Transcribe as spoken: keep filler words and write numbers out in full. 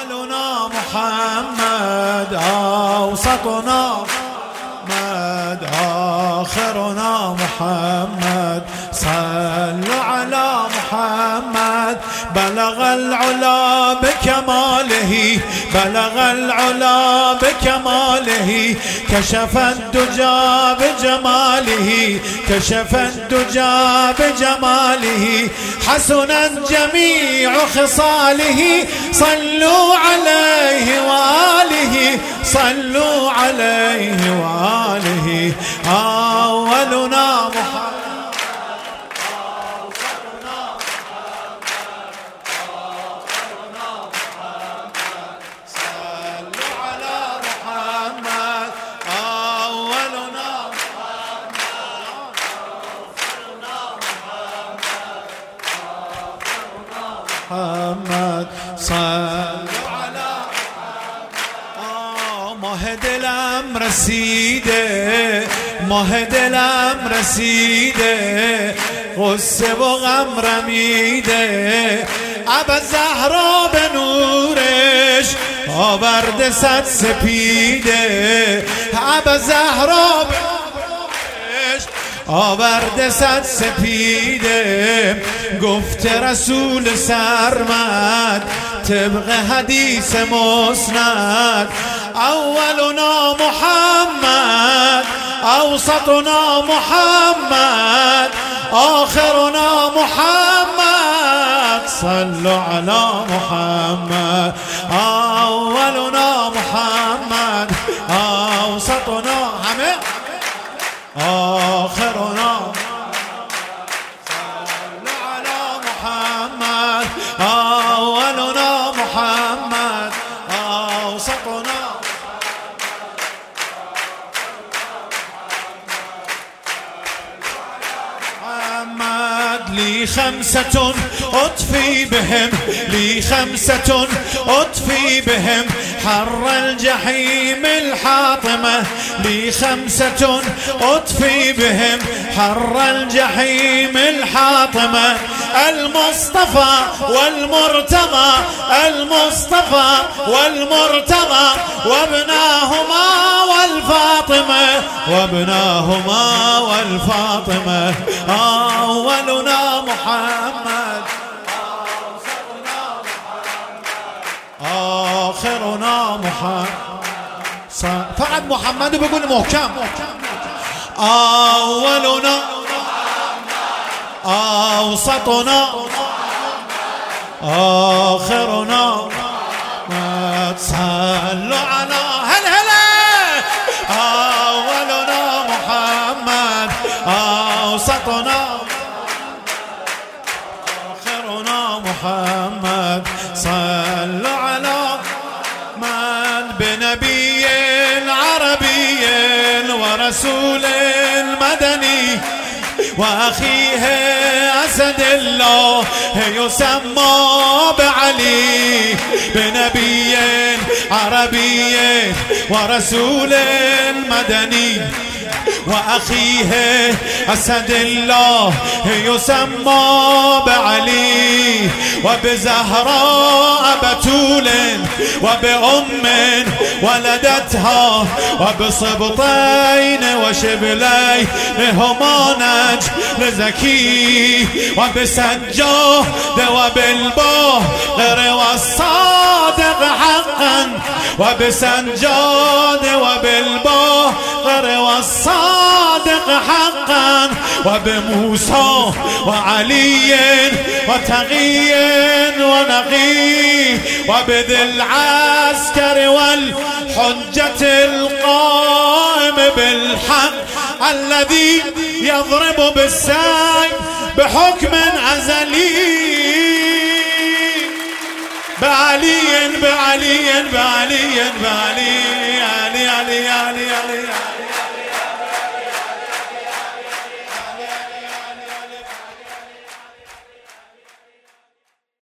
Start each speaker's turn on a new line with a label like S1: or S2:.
S1: أولنا محمد أوسطنا محمد آخرنا محمد صلوا على محمد بلغ العلا بكماله بلغ العلا بكماله كشف الدجى بجماله كشف الدجى بجماله حسنت جميع خصاله صلوا عليه وآله صلوا عليه وآله أولنا محمد محمد صلوا على محمد ماه دلم رسیده ماه دلم رسیده غصه و غم رمیده ابا زهرا به نورش آورده صد سپیده ابا زهرا به آورده صد سپیده گفت رسول سرمد طبق حدیث مسند اولنا محمد اوسطنا محمد آخرنا محمد صلوا على محمد اولنا محمد اوسطنا همه آخرنا صلوا على محمد أولنا محمد أوسطنا محمد لي خمسة أطفي بهم لي خمسة أطفي بهم حر الجحيم الحاطمة لي خمسة أطفي بهم حر الجحيم الحاطمة المصطفى والمرتضى المصطفى والمرتضى وابناهما والفاطمة وابناهما والفاطمة أولنا محمد آخرنا محمد فقط محمد بقول محكم أولنا أوسطنا آخرنا ما تصلوا على هلا هلا أولنا محمد أوسطنا آخرنا محمد صلوا على من بنبي عربي ورسول مدني وأخيه أسد الله يسمى بعلي بنبي عربي ورسول مدني وأخيه أسد الله يسمى بعلي وبزهراء بتول وبأم ولدتها وبصبطين وشبلين هما نجل زكي وبسجاد وبالباهر والصادق حقا وبسجاد وبالباهر والصادق حقا وبموسى وعلي وتقي ونقي وبذي العسكر والحجة القائم بالحق الذي يضرب بالسيف بحكم أزلي بعلي بعلي بعلي بعلي